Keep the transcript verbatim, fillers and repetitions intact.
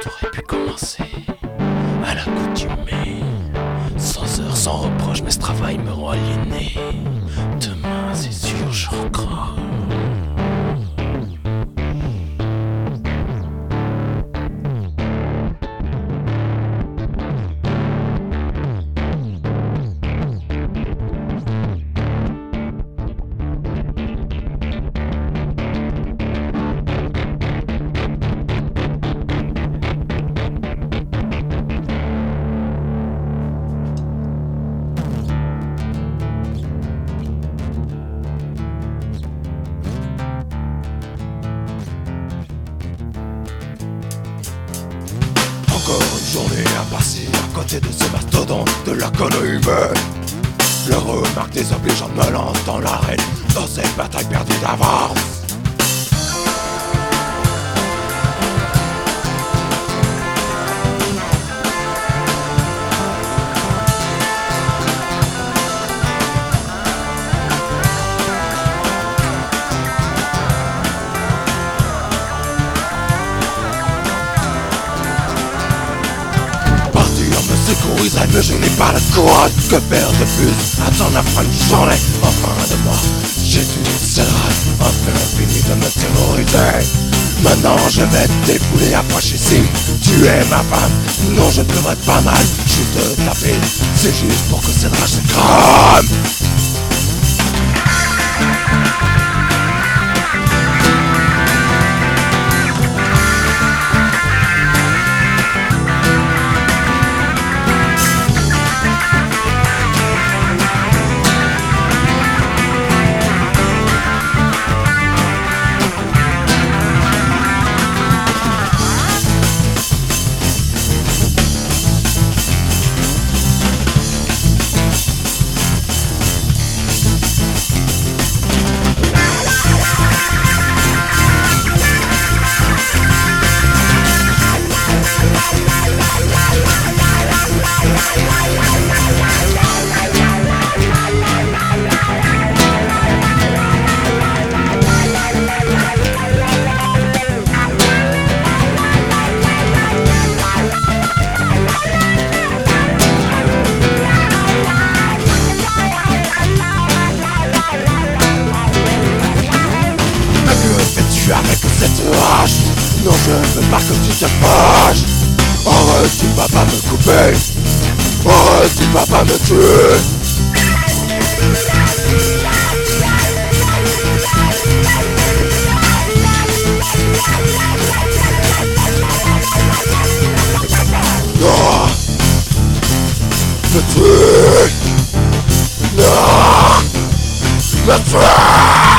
T'aurais pu commencer à l'accoutumée, sans heures, sans reproche, mais ce travail me rend aliéné. Demain, c'est sûr, je recrame. Encore une journée à passer à côté de ces mastodontes de la connerie humaine. Le remarque des obligeants me lance dans l'arène, dans cette bataille perdue d'avance. Sécuriserait, mais je n'ai pas le courage. Que faire de plus? Attends la fin qui j'en ai enfin de moi. J'ai une serrade, enfin fini de me terroriser. Maintenant je vais te dépouler, approche ici. Tu es ma femme, non je ne devrais pas mal. Juste te taper, c'est juste pour que cette rage se crame. Avec cette hache, non je ne veux pas que tu te fâches. Arrête, tu ne vas pas me couper. Arrête, tu ne vas pas me tuer. Non, me tuer. Non, me tuer.